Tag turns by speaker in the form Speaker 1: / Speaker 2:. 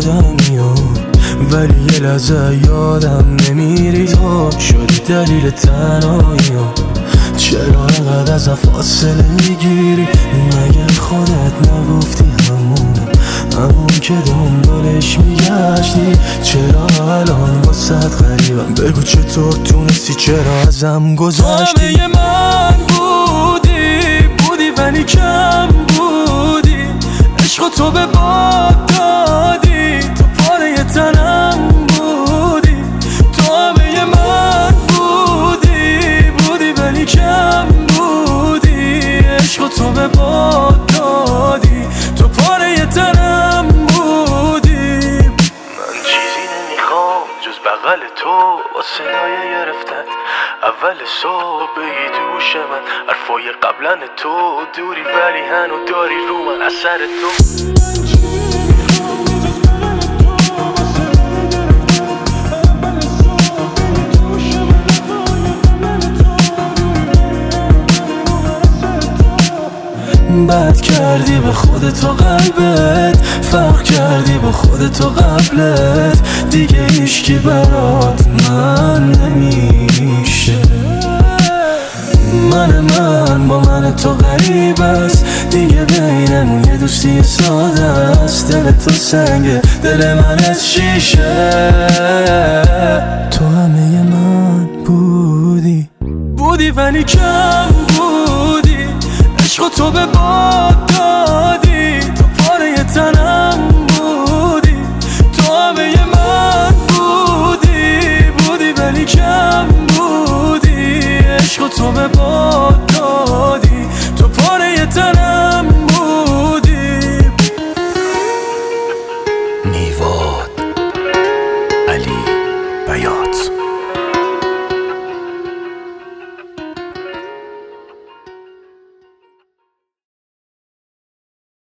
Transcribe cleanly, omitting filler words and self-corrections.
Speaker 1: آدمیو، ولی یه لحظه یادم نمیری. تو شدی دلیل تنهاییو، چرا اینقدر ازم فاصله میگیری؟ مگه خودت نگفتی همون که دنبالش میگشتی؟ چرا الان واسد غریبم؟ بگو چطور تونستی، چرا ازم گذشتی؟ همه من بودی ولی کم بودی، عشق تو به باد دادی، تو پاره تنم بودی. تو همه من بودی ولی کم بودی، عشق تو به باد دادی، تو پاره تنم بودی. من چیزی نمیخوام جز بغل تو با صدای گرفتت اول صبح بگی تو گوش من حرفای قبلن تو دوری، ولی هنو داری رو من اثر تو. بد کردی به خودت و قلبت، فرق کردی با خودت و قبلت، دیگه هیچکی برات من نمیشه. من با من تو غریب است، دیگه بینمون یه دوستی ساده است. دل تو سنگه، دل من از شیشه. تو همه من بودی ولی کم بودی، عشق تو به باد دادی، تو پاره تنم بودی. تو همه من بودی ولی کم بودی، عشق تو به باد